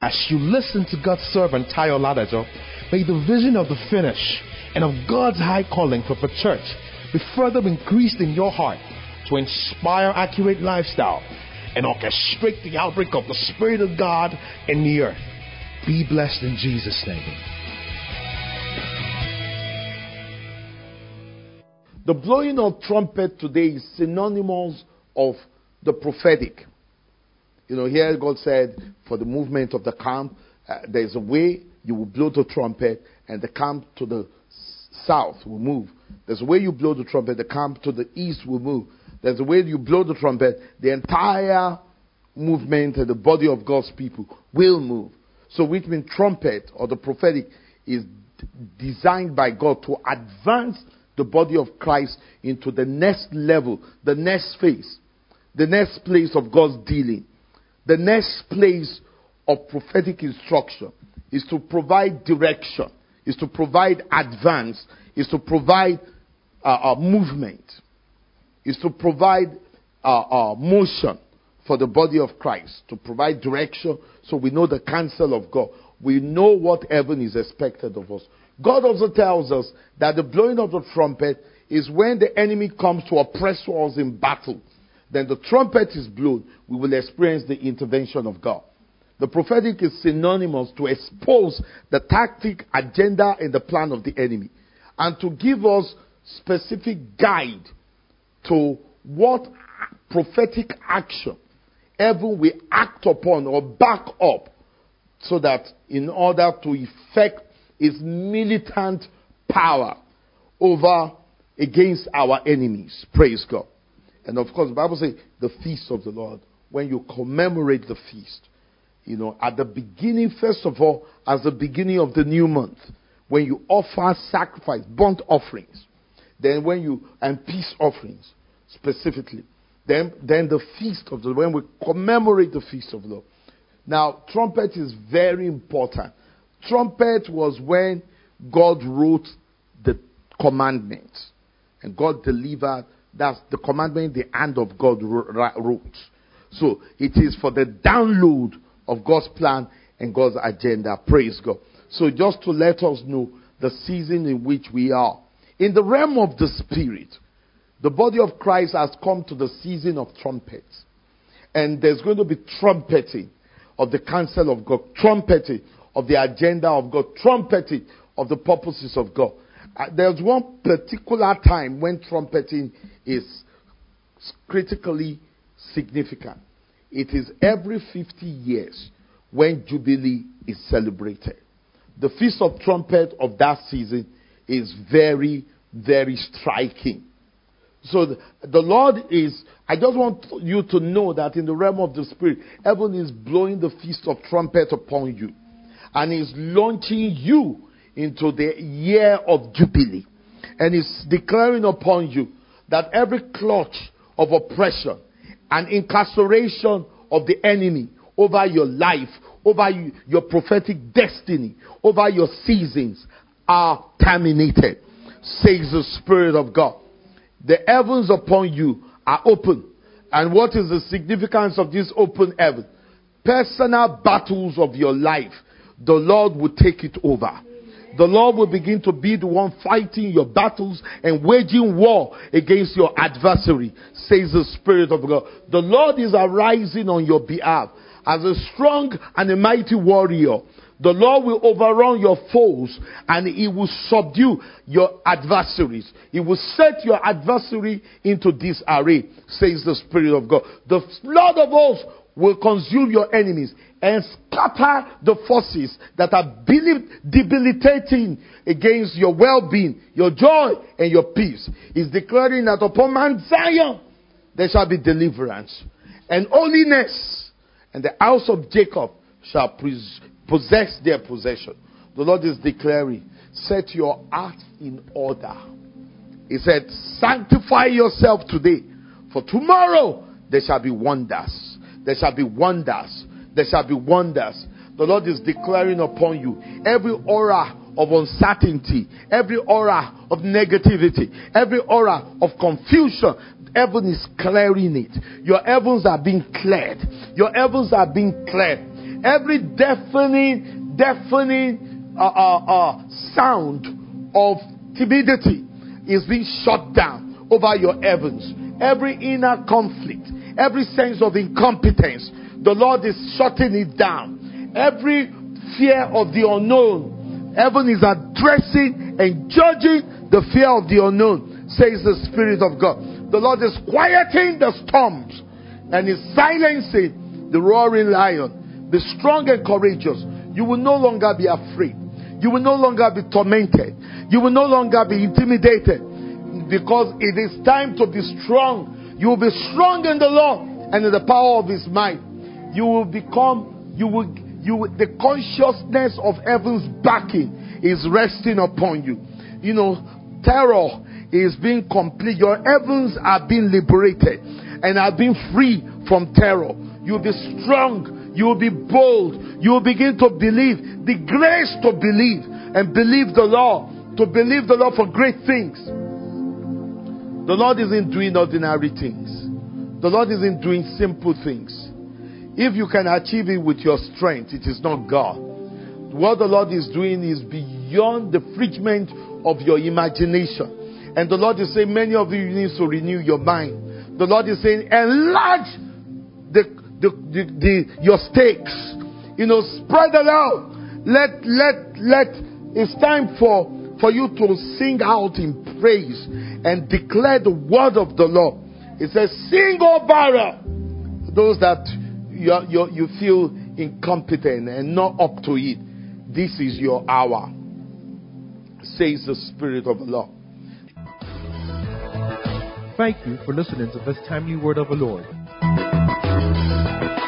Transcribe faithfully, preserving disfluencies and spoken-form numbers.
As you listen to God's servant Tayo Ladajo, may the vision of the finish and of God's high calling for the church be further increased in your heart to inspire accurate lifestyle and orchestrate the outbreak of the Spirit of God in the earth. Be blessed in Jesus' name. The blowing of trumpet today is synonymous of the prophetic. You know, here God said, for the movement of the camp, uh, there's a way you will blow the trumpet and the camp to the south will move. There's a way you blow the trumpet, the camp to the east will move. There's a way you blow the trumpet, the entire movement and the body of God's people will move. So which means trumpet or the prophetic is d- designed by God to advance the body of Christ into the next level, the next phase, the next place of God's dealing. The next place of prophetic instruction is to provide direction, is to provide advance, is to provide uh, uh, movement, is to provide uh, uh, motion for the body of Christ, to provide direction so we know the counsel of God. We know what heaven is expected of us. God also tells us that the blowing of the trumpet is when the enemy comes to oppress us in battle. Then the trumpet is blown, we will experience the intervention of God. The prophetic is synonymous to expose the tactic, agenda, and the plan of the enemy, and to give us specific guide to what prophetic action heaven will act upon or back up, so that in order to effect its militant power over against our enemies. Praise God. And of course, the Bible says the feast of the Lord, when you commemorate the feast, you know, at the beginning, first of all, as the beginning of the new month, when you offer sacrifice, burnt offerings, then when you, and peace offerings specifically, then, then the feast of the Lord, when we commemorate the feast of the Lord. Now, trumpet is very important. Trumpet was when God wrote the commandments, and God delivered. That's the commandment the hand of God wrote. So it is for the download of God's plan and God's agenda. Praise God. So just to let us know the season in which we are. In the realm of the Spirit, the body of Christ has come to the season of trumpets. And there's going to be trumpeting of the counsel of God, trumpeting of the agenda of God, trumpeting of the purposes of God. Uh, there's one particular time when trumpeting is critically significant. It is every fifty years when Jubilee is celebrated. The Feast of Trumpet of that season is very, very striking. So the, the Lord is, I just want you to know that in the realm of the Spirit, heaven is blowing the Feast of Trumpet upon you and is launching you into the year of Jubilee, and is declaring upon you that every clutch of oppression and incarceration of the enemy over your life, over you, your prophetic destiny, over your seasons are terminated, says the Spirit of God. The heavens upon you are open. And what is the significance of this open heaven? Personal battles of your life, the Lord will take it over. The Lord will begin to be the one fighting your battles and waging war against your adversary, says the Spirit of God. The Lord is arising on your behalf as a strong and a mighty warrior. The Lord will overrun your foes and He will subdue your adversaries. He will set your adversary into disarray, says the Spirit of God. The Lord of hosts will consume your enemies and scatter the forces that are debilitating against your well-being, your joy, and your peace. He's declaring that upon Mount Zion there shall be deliverance and holiness, and the house of Jacob shall possess their possession. The Lord is declaring, set your heart in order. He said, sanctify yourself today, for tomorrow there shall be wonders. There shall be wonders. There shall be wonders. The Lord is declaring upon you every aura of uncertainty, every aura of negativity, every aura of confusion. Heaven is clearing it. Your heavens are being cleared. Your heavens are being cleared. Every deafening, deafening uh, uh, uh, sound of timidity is being shut down over your heavens. Every inner conflict, every sense of incompetence, the Lord is shutting it down. Every fear of the unknown, heaven is addressing and judging the fear of the unknown, says the Spirit of God. The Lord is quieting the storms and is silencing the roaring lion. Be strong and courageous. You will no longer be afraid. You will no longer be tormented. You will no longer be intimidated, because it is time to be strong. You will be strong in the Lord and in the power of His might. You will become, you will, you will, the consciousness of heaven's backing is resting upon you. You know, terror is being complete. Your heavens are being liberated and are being free from terror. You will be strong. You will be bold. You will begin to believe. The grace to believe and believe the Lord. To believe the Lord for great things. The Lord isn't doing ordinary things. The Lord isn't doing simple things. If you can achieve it with your strength, it is not God. What the Lord is doing is beyond the figment of your imagination. And the Lord is saying, many of you need to renew your mind. The Lord is saying, enlarge the, the, the, the your stakes. You know, spread it out. Let, let, let, it's time for, for you to sing out in praise and declare the word of the Lord. It says, sing, O barren, those that you, you, you feel incompetent and not up to it. This is your hour, says the Spirit of the Lord. Thank you for listening to this timely word of the Lord.